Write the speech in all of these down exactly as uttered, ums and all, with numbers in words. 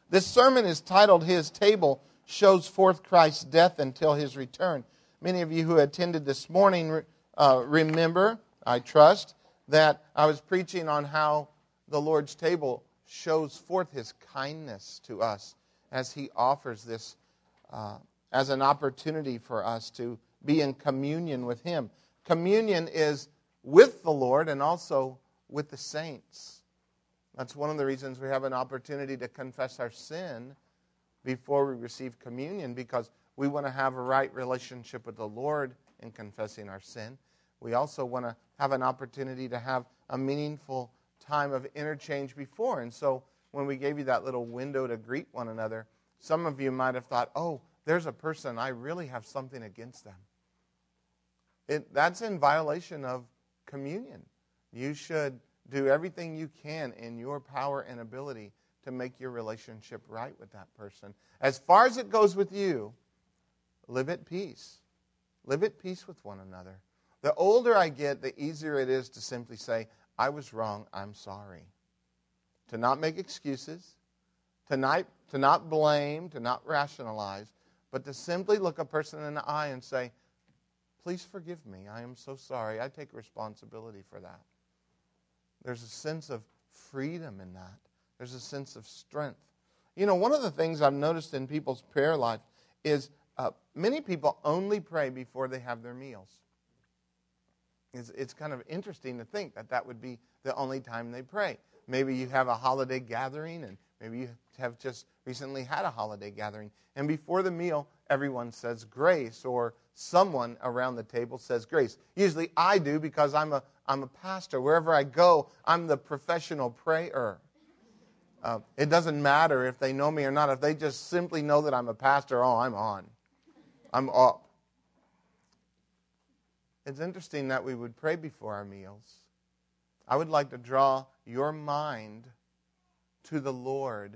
This sermon is titled, His Table Shows Forth Christ's Death Until His Return. Many of you who attended this morning uh, remember, I trust, that I was preaching on how the Lord's table shows forth His kindness to us as He offers this uh, as an opportunity for us to be in communion with Him. Communion is with the Lord and also with the saints. That's one of the reasons we have an opportunity to confess our sin before we receive communion, because we want to have a right relationship with the Lord in confessing our sin. We also want to have an opportunity to have a meaningful time of interchange before. And so when we gave you that little window to greet one another, some of you might have thought, oh, there's a person, I really have something against them. It, that's in violation of communion. You should do everything you can in your power and ability to make your relationship right with that person. As far as it goes with you, live at peace. Live at peace with one another. The older I get, the easier it is to simply say, I was wrong, I'm sorry. To not make excuses, to not, to not blame, to not rationalize, but to simply look a person in the eye and say, please forgive me, I am so sorry, I take responsibility for that. There's a sense of freedom in that. There's a sense of strength. You know, one of the things I've noticed in people's prayer life is uh, many people only pray before they have their meals. It's, it's kind of interesting to think that that would be the only time they pray. Maybe you have a holiday gathering, and maybe you have just recently had a holiday gathering, and before the meal, everyone says grace, or someone around the table says grace. Usually I do, because I'm a I'm a pastor. Wherever I go, I'm the professional prayer. Uh, it doesn't matter if they know me or not. If they just simply know that I'm a pastor, oh, I'm on. I'm up. It's interesting that we would pray before our meals. I would like to draw your mind to the Lord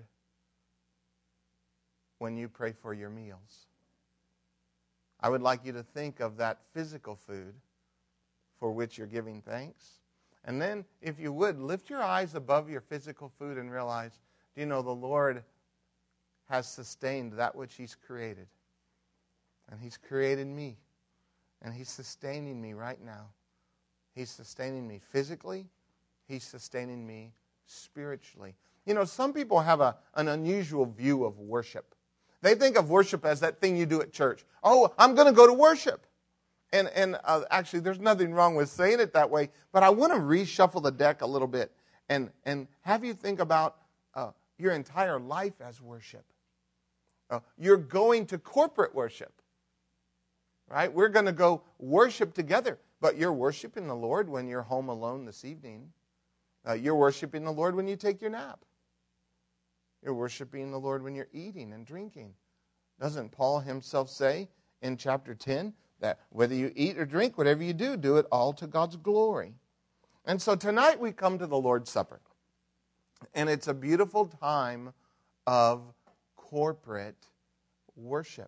when you pray for your meals. I would like you to think of that physical food for which you're giving thanks. And then, if you would, lift your eyes above your physical food and realize, do you know the Lord has sustained that which He's created? And He's created me. And He's sustaining me right now. He's sustaining me physically. He's sustaining me spiritually. You know, some people have a, an unusual view of worship. They think of worship as that thing you do at church. Oh, I'm going to go to worship. And, and uh, actually, there's nothing wrong with saying it that way, but I want to reshuffle the deck a little bit and, and have you think about uh, your entire life as worship. Uh, you're going to corporate worship, right? We're going to go worship together, but you're worshiping the Lord when you're home alone this evening. Uh, you're worshiping the Lord when you take your nap. You're worshiping the Lord when you're eating and drinking. Doesn't Paul himself say in chapter ten that whether you eat or drink, whatever you do, do it all to God's glory? And so tonight we come to the Lord's Supper. And it's a beautiful time of corporate worship.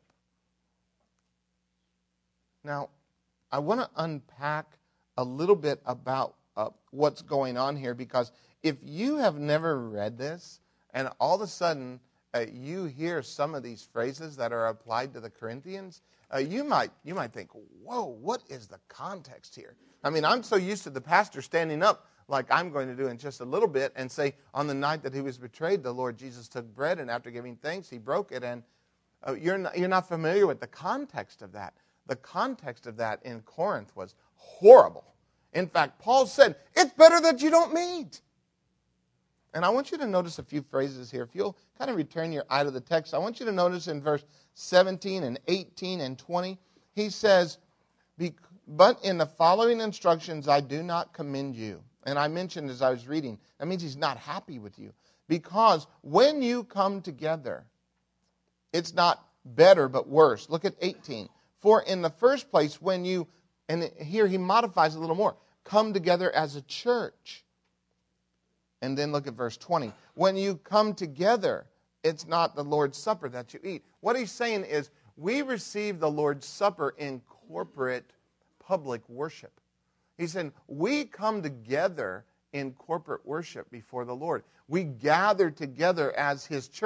Now, I want to unpack a little bit about uh, what's going on here, because if you have never read this, and all of a sudden uh, you hear some of these phrases that are applied to the Corinthians, uh, you might you might think, whoa, what is the context here? I mean, I'm so used to the pastor standing up like I'm going to do in just a little bit and say, on the night that he was betrayed, the Lord Jesus took bread, and after giving thanks, he broke it. And uh, you're not, you're not familiar with the context of that. The context of that in Corinth was horrible. In fact, Paul said, it's better that you don't meet. And I want you to notice a few phrases here. If you'll kind of return your eye to the text, I want you to notice in verse seventeen and eighteen and twenty, he says, but in the following instructions I do not commend you. And I mentioned as I was reading, that means he's not happy with you. Because when you come together, it's not better but worse. Look at eighteen. For in the first place, when you, and here he modifies a little more, come together as a church. And then look at verse twenty. When you come together, it's not the Lord's Supper that you eat. What he's saying is, we receive the Lord's Supper in corporate public worship. He said, we come together in corporate worship before the Lord. We gather together as His church.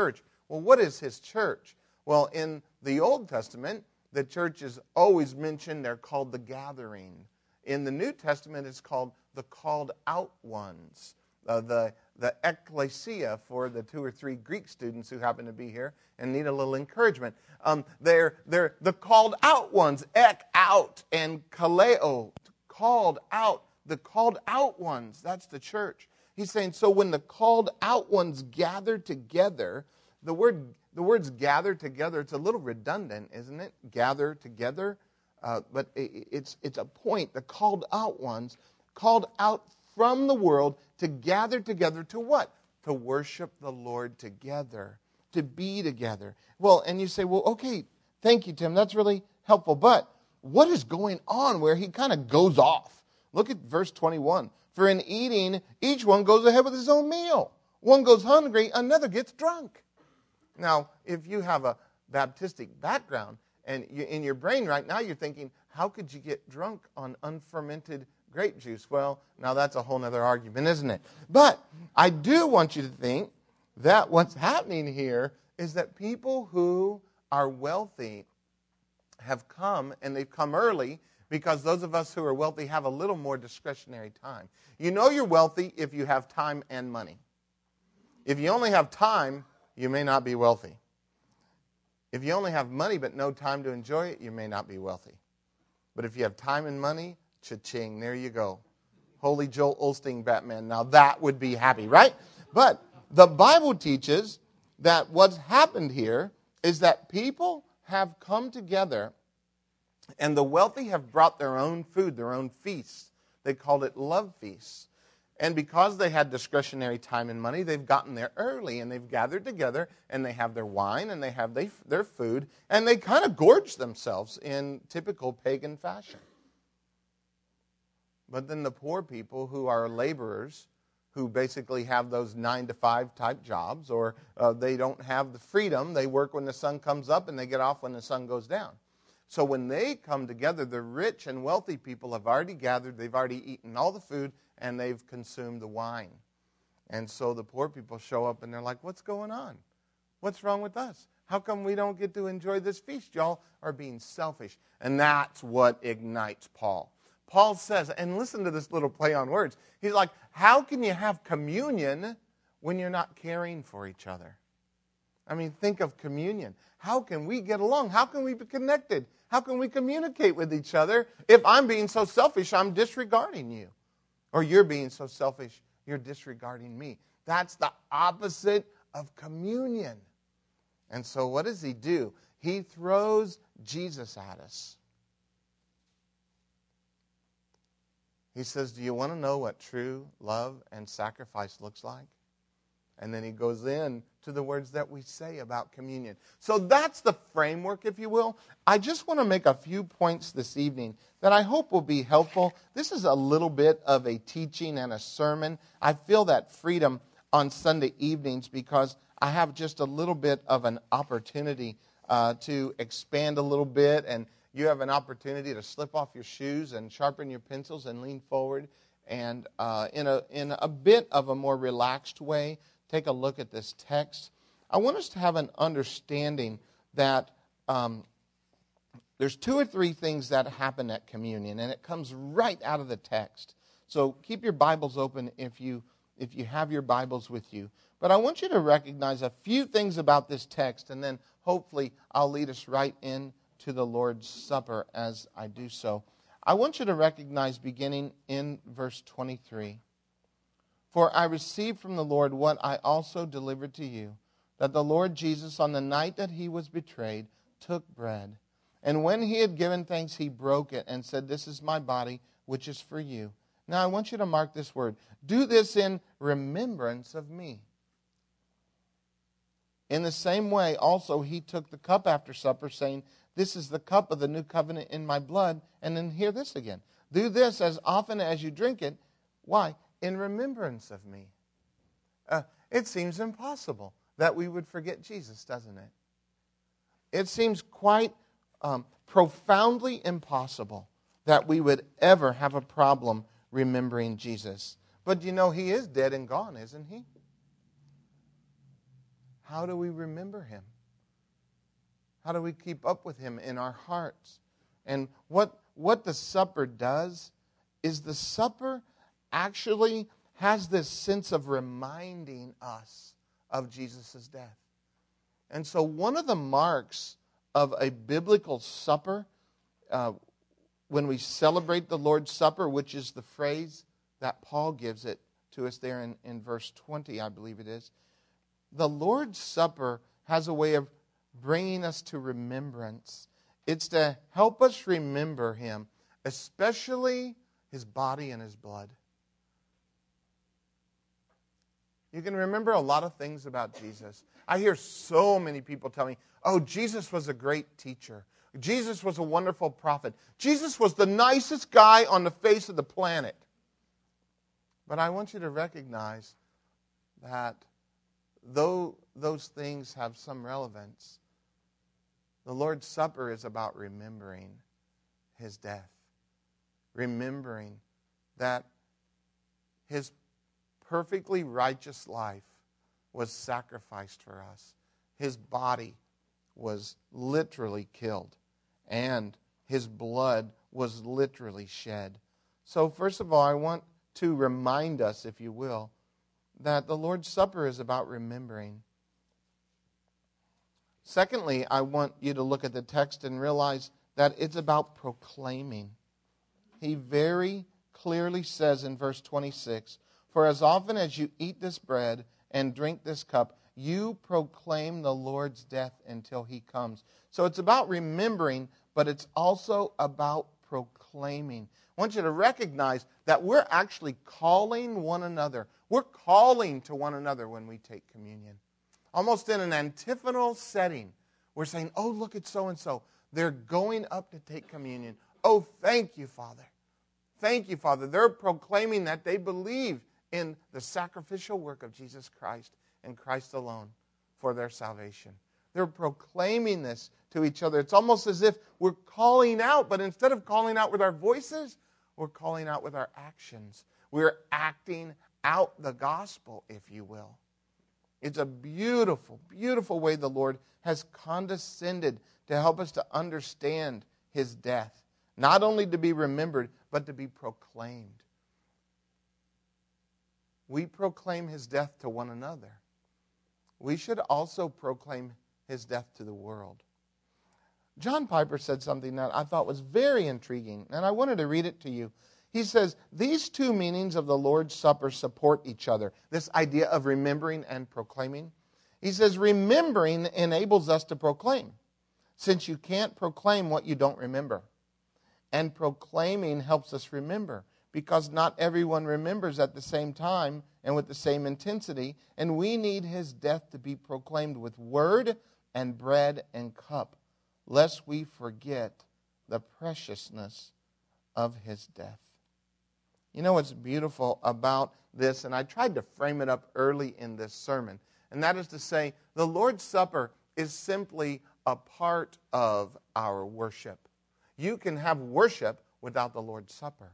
Well, what is his church? Well, in the Old Testament, the church is always mentioned. They're called the gathering. In the New Testament, it's called the called out ones, uh, the, the ecclesia for the two or three Greek students who happen to be here and need a little encouragement. Um, they're, they're the called out ones, ek, out, and kaleo, called out, the called out ones. That's the church. He's saying, so when the called out ones gather together, the word the words gather together, it's a little redundant, isn't it? Gather together. Uh, but it, it's it's a point. The called out ones, called out from the world to gather together to what? To worship the Lord together, to be together. Well, and you say, well, okay, thank you, Tim. That's really helpful. But what is going on where he kind of goes off? Look at verse twenty-one. For in eating, each one goes ahead with his own meal. One goes hungry, another gets drunk. Now, if you have a Baptistic background, and you, in your brain right now you're thinking, how could you get drunk on unfermented grape juice? Well, now that's a whole other argument, isn't it? But I do want you to think that what's happening here is that people who are wealthy have come, and they've come early, because those of us who are wealthy have a little more discretionary time. You know you're wealthy if you have time and money. If you only have time, you may not be wealthy. If you only have money but no time to enjoy it, you may not be wealthy. But if you have time and money, cha-ching, there you go. Holy Joel Osteen Batman. Now that would be happy, right? But the Bible teaches that what's happened here is that people have come together, and the wealthy have brought their own food, their own feasts. They called it love feasts. And because they had discretionary time and money, they've gotten there early, and they've gathered together, and they have their wine, and they have they, their food, and they kind of gorge themselves in typical pagan fashion. But then the poor people who are laborers, who basically have those nine to five type jobs, or uh, they don't have the freedom, they work when the sun comes up, and they get off when the sun goes down. So when they come together, the rich and wealthy people have already gathered, they've already eaten all the food, and they've consumed the wine. And so the poor people show up, and they're like, what's going on? What's wrong with us? How come we don't get to enjoy this feast? Y'all are being selfish. And that's what ignites Paul. Paul says, and listen to this little play on words. He's like, how can you have communion when you're not caring for each other? I mean, think of communion. How can we get along? How can we be connected? How can we communicate with each other if I'm being so selfish, I'm disregarding you? Or you're being so selfish, you're disregarding me. That's the opposite of communion. And so what does he do? He throws Jesus at us. He says, do you want to know what true love and sacrifice looks like? And then he goes in to the words that we say about communion. So that's the framework, if you will. I just want to make a few points this evening that I hope will be helpful. This is a little bit of a teaching and a sermon. I feel that freedom on Sunday evenings because I have just a little bit of an opportunity uh, to expand a little bit, and you have an opportunity to slip off your shoes and sharpen your pencils and lean forward and uh, in a in a bit of a more relaxed way, take a look at this text. I want us to have an understanding that um, there's two or three things that happen at communion, and it comes right out of the text. So keep your Bibles open if you if you have your Bibles with you. But I want you to recognize a few things about this text, and then hopefully I'll lead us right into the Lord's Supper as I do so. I want you to recognize, beginning in verse twenty-three, for I received from the Lord what I also delivered to you, that the Lord Jesus, on the night that he was betrayed, took bread. And when he had given thanks, he broke it and said, this is my body, which is for you. Now I want you to mark this word. Do this in remembrance of me. In the same way, also, he took the cup after supper, saying, this is the cup of the new covenant in my blood. And then hear this again. Do this as often as you drink it. Why? In remembrance of me. Uh, it seems impossible that we would forget Jesus, doesn't it? It seems quite um, profoundly impossible that we would ever have a problem remembering Jesus. But you know, he is dead and gone, isn't he? how do we remember him? How do we keep up with him in our hearts? And what, what the supper does is the supper actually has this sense of reminding us of Jesus' death. And so one of the marks of a biblical supper, uh, when we celebrate the Lord's Supper, which is the phrase that Paul gives it to us there in, in verse twenty, I believe it is, the Lord's Supper has a way of bringing us to remembrance. It's to help us remember him, especially his body and his blood. You can remember a lot of things about Jesus. I hear so many people tell me, oh, Jesus was a great teacher. Jesus was a wonderful prophet. Jesus was the nicest guy on the face of the planet. But I want you to recognize that though those things have some relevance, the Lord's Supper is about remembering his death. Remembering that his perfectly righteous life was sacrificed for us. His body was literally killed, and his blood was literally shed. So first of all, I want to remind us, if you will, that the Lord's Supper is about remembering. Secondly, I want you to look at the text and realize that it's about proclaiming. He very clearly says in verse twenty-six, "For as often as you eat this bread and drink this cup, you proclaim the Lord's death until he comes." So it's about remembering, but it's also about proclaiming. I want you to recognize that we're actually calling one another. We're calling to one another when we take communion. Almost in an antiphonal setting, we're saying, oh, look at so-and-so. They're going up to take communion. Oh, thank you, Father. Thank you, Father. They're proclaiming that they believe in the sacrificial work of Jesus Christ and Christ alone for their salvation. They're proclaiming this to each other. It's almost as if we're calling out, but instead of calling out with our voices, we're calling out with our actions. We're acting out the gospel, if you will. It's a beautiful, beautiful way the Lord has condescended to help us to understand his death. Not only to be remembered, but to be proclaimed. We proclaim his death to one another. We should also proclaim his death to the world. John Piper said something that I thought was very intriguing, and I wanted to read it to you. He says, these two meanings of the Lord's Supper support each other. This idea of remembering and proclaiming. He says, remembering enables us to proclaim, since you can't proclaim what you don't remember. And proclaiming helps us remember, because not everyone remembers at the same time and with the same intensity, and we need his death to be proclaimed with word and bread and cup, lest we forget the preciousness of his death. You know what's beautiful about this, and I tried to frame it up early in this sermon, and that is to say, the Lord's Supper is simply a part of our worship. You can have worship without the Lord's Supper.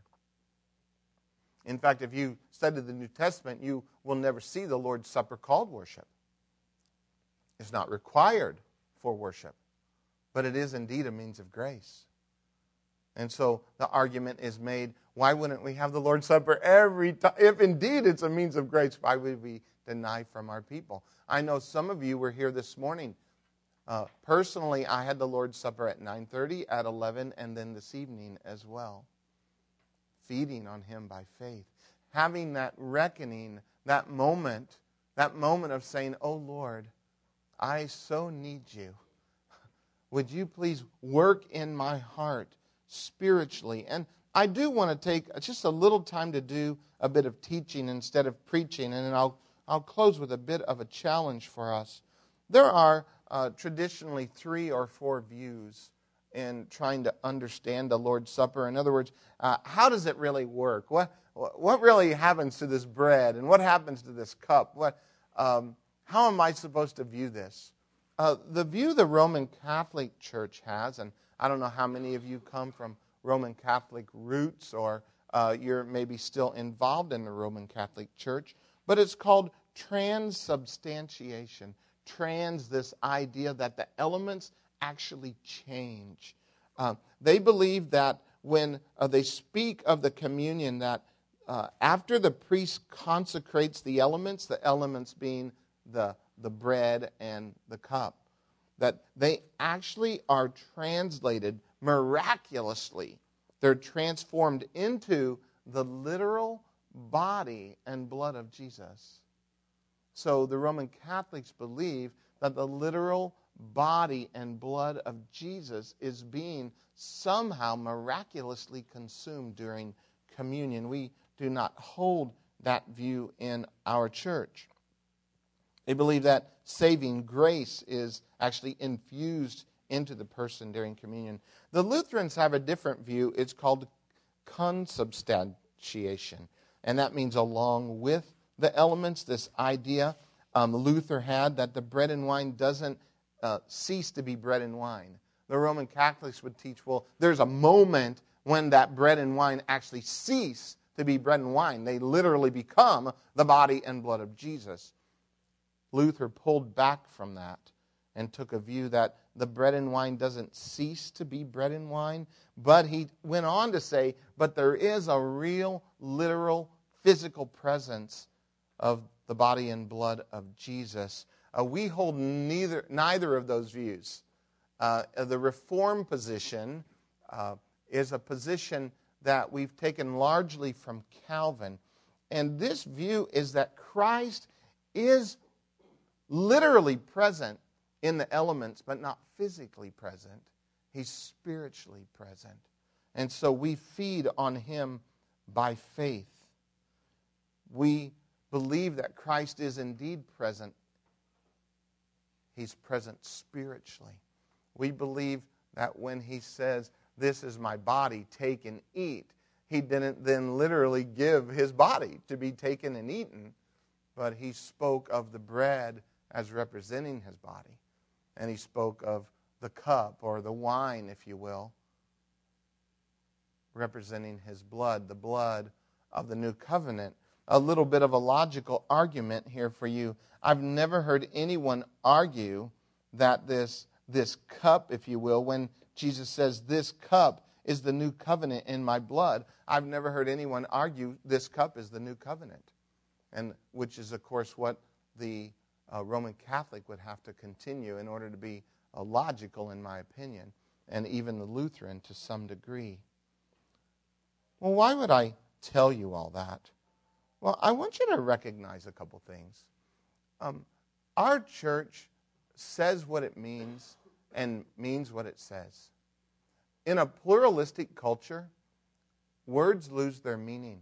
In fact, if you study the New Testament, you will never see the Lord's Supper called worship. It's not required for worship, but it is indeed a means of grace. And so the argument is made, why wouldn't we have the Lord's Supper every time? If indeed it's a means of grace, why would we deny from our people? I know some of you were here this morning. Uh, personally, I had the Lord's Supper at nine thirty, at eleven, and then this evening as well. Feeding on him by faith. Having that reckoning, that moment, that moment of saying, oh Lord, I so need you. Would you please work in my heart spiritually? And I do want to take just a little time to do a bit of teaching instead of preaching, and then I'll, I'll close with a bit of a challenge for us. There are uh, traditionally three or four views in trying to understand the Lord's Supper. In other words, uh, how does it really work? What what really happens to this bread, and what happens to this cup? What um, how am I supposed to view this? Uh, the view the Roman Catholic Church has, and I don't know how many of you come from Roman Catholic roots, or uh, you're maybe still involved in the Roman Catholic Church, but it's called transubstantiation. trans this idea that the elements actually change. Uh, they believe that when uh, they speak of the communion, that uh, after the priest consecrates the elements, the elements being the, the bread and the cup, that they actually are translated miraculously. They're transformed into the literal body and blood of Jesus. So the Roman Catholics believe that the literal body and blood of Jesus is being somehow miraculously consumed during communion. We do not hold that view in our church. They believe that saving grace is actually infused into the person during communion. The Lutherans have a different view. It's called consubstantiation. And that means along with the elements, this idea um, Luther had that the bread and wine doesn't uh, cease to be bread and wine. The Roman Catholics would teach, well, there's a moment when that bread and wine actually cease to be bread and wine. They literally become the body and blood of Jesus. Luther pulled back from that and took a view that the bread and wine doesn't cease to be bread and wine, but he went on to say, but there is a real, literal, physical presence of the body and blood of Jesus. Uh, we hold neither neither of those views. Uh, the Reformed position uh, is a position that we've taken largely from Calvin. And this view is that Christ is literally present in the elements, but not physically present. He's spiritually present. And so we feed on him by faith. We believe that Christ is indeed present. He's present spiritually. We believe that when he says, "This is my body, take and eat," he didn't then literally give his body to be taken and eaten, but he spoke of the bread as representing his body. And he spoke of the cup, or the wine, if you will, representing his blood, the blood of the new covenant. A little bit of a logical argument here for you. I've never heard anyone argue that this, this cup, if you will, when Jesus says, "This cup is the new covenant in my blood," I've never heard anyone argue this cup is the new covenant. And which is, of course, what the uh, Roman Catholic would have to continue in order to be uh, logical, in my opinion, and even the Lutheran to some degree. Well, why would I tell you all that? Well, I want you to recognize a couple things. Um, our church says what it means and means what it says. In a pluralistic culture, words lose their meaning.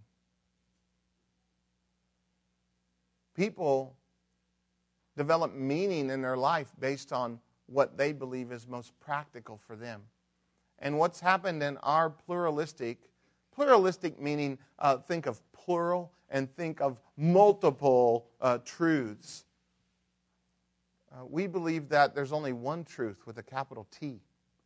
People develop meaning in their life based on what they believe is most practical for them. And what's happened in our pluralistic, pluralistic meaning, uh, think of plural and think of multiple uh, truths. Uh, we believe that there's only one truth with a capital T.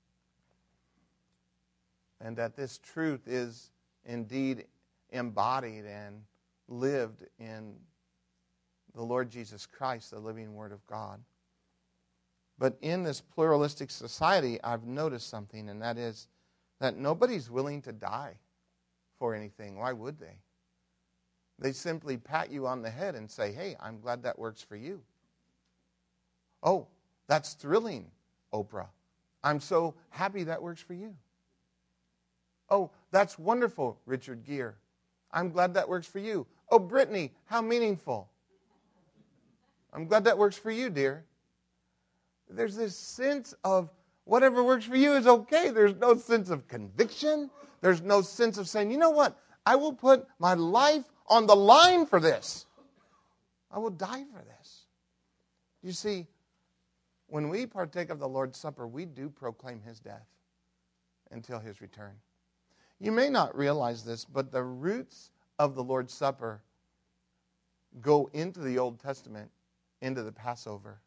And that this truth is indeed embodied and lived in the Lord Jesus Christ, the living Word of God. But in this pluralistic society, I've noticed something, and that is that nobody's willing to die for anything. Why would they? They simply pat you on the head and say, "Hey, I'm glad that works for you." "Oh, that's thrilling, Oprah. I'm so happy that works for you." "Oh, that's wonderful, Richard Gere. I'm glad that works for you." "Oh, Brittany, how meaningful. I'm glad that works for you, dear." There's this sense of whatever works for you is okay. There's no sense of conviction. There's no sense of saying, "You know what? I will put my life on the line for this. I will die for this." You see, when we partake of the Lord's Supper, we do proclaim his death until his return. You may not realize this, but the roots of the Lord's Supper go into the Old Testament, into the Passover,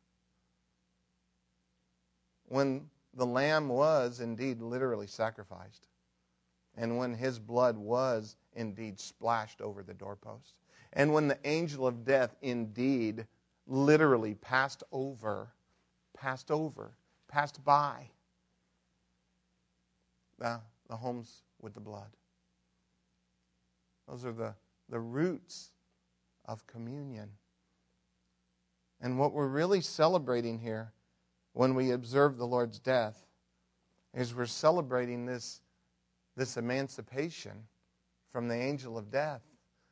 when the lamb was indeed literally sacrificed, and when his blood was indeed splashed over the doorpost, and when the angel of death indeed literally passed over, passed over, passed by the, the homes with the blood. Those are the, the roots of communion. And what we're really celebrating here when we observe the Lord's death is we're celebrating this, this emancipation from the angel of death.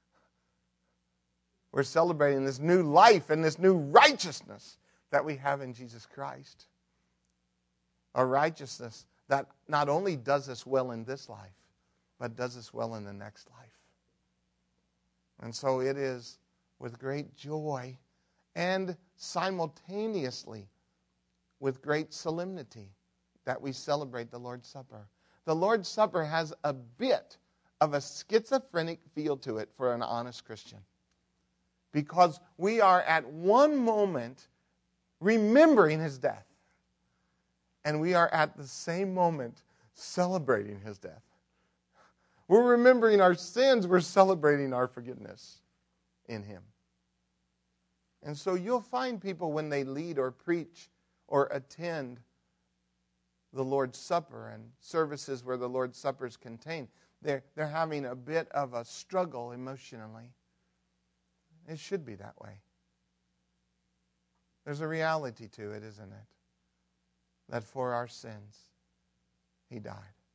We're celebrating this new life and this new righteousness that we have in Jesus Christ. A righteousness that not only does us well in this life, but does us well in the next life. And so it is with great joy and simultaneously with great solemnity that we celebrate the Lord's Supper. The Lord's Supper has a bit of a schizophrenic feel to it for an honest Christian. Because we are at one moment remembering his death. And we are at the same moment celebrating his death. We're remembering our sins. We're celebrating our forgiveness in him. And so you'll find people when they lead or preach or attend the Lord's Supper and services where the Lord's Supper is contained, they're, they're having a bit of a struggle emotionally. It should be that way. There's a reality to it, isn't it? That for our sins, he died.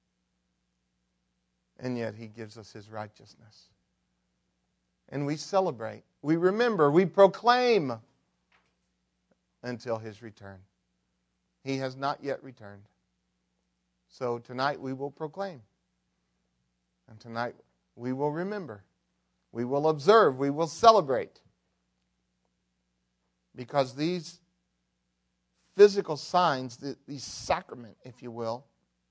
And yet he gives us his righteousness. And we celebrate, we remember, we proclaim until his return. He has not yet returned. So tonight we will proclaim. And tonight we will remember. We will observe. We will celebrate. Because these physical signs, these sacrament, if you will,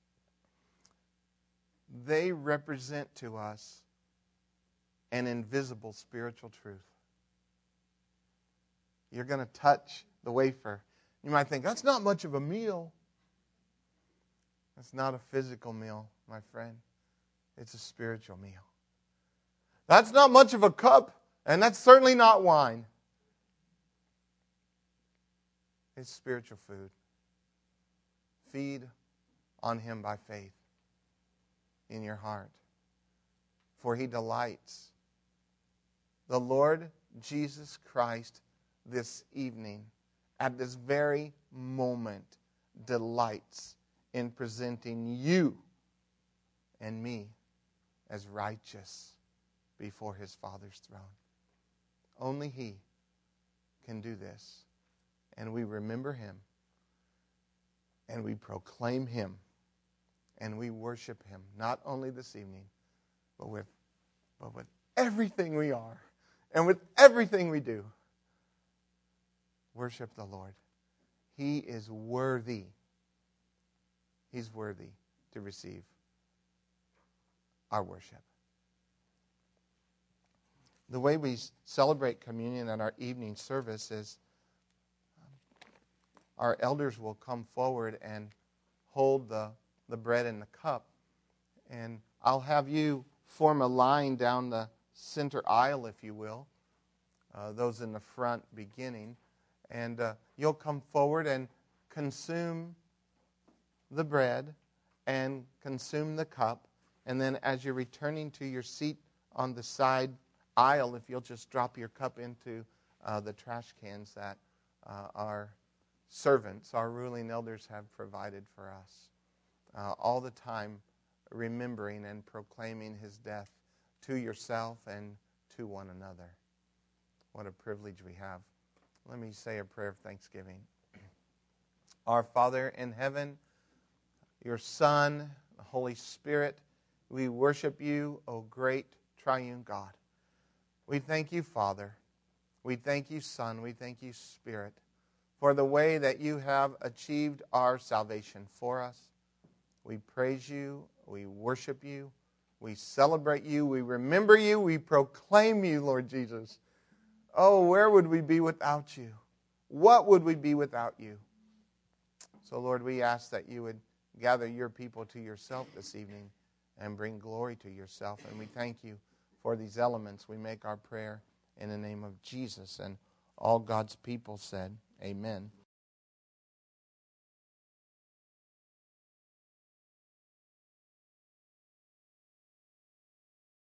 they represent to us an invisible spiritual truth. You're going to touch the wafer. You might think, that's not much of a meal. That's not a physical meal, my friend. It's a spiritual meal. That's not much of a cup, and that's certainly not wine. It's spiritual food. Feed on him by faith in your heart, for he delights. The Lord Jesus Christ this evening, at this very moment, delights in presenting you and me as righteous before his Father's throne. Only he can do this. And we remember him. And we proclaim him. And we worship him, not only this evening, but with, but with everything we are. And with everything we do. Worship the Lord. He is worthy. He's worthy to receive our worship. The way we celebrate communion at our evening service is our elders will come forward and hold the, the bread and the cup. And I'll have you form a line down the center aisle, if you will. Uh, those in the front beginning. And uh, you'll come forward and consume the bread and consume the cup. And then as you're returning to your seat on the side aisle, if you'll just drop your cup into uh, the trash cans that uh, our servants, our ruling elders have provided for us. Uh, all the time remembering and proclaiming his death to yourself and to one another. What a privilege we have. Let me say a prayer of thanksgiving. Our Father in heaven, your Son, the Holy Spirit, we worship you, O great triune God. We thank you, Father. We thank you, Son. We thank you, Spirit, for the way that you have achieved our salvation for us. We praise you. We worship you. We celebrate you. We remember you. We proclaim you, Lord Jesus. Oh, where would we be without you? What would we be without you? So, Lord, we ask that you would gather your people to yourself this evening and bring glory to yourself. And we thank you for these elements. We make our prayer in the name of Jesus. And All God's people said, amen.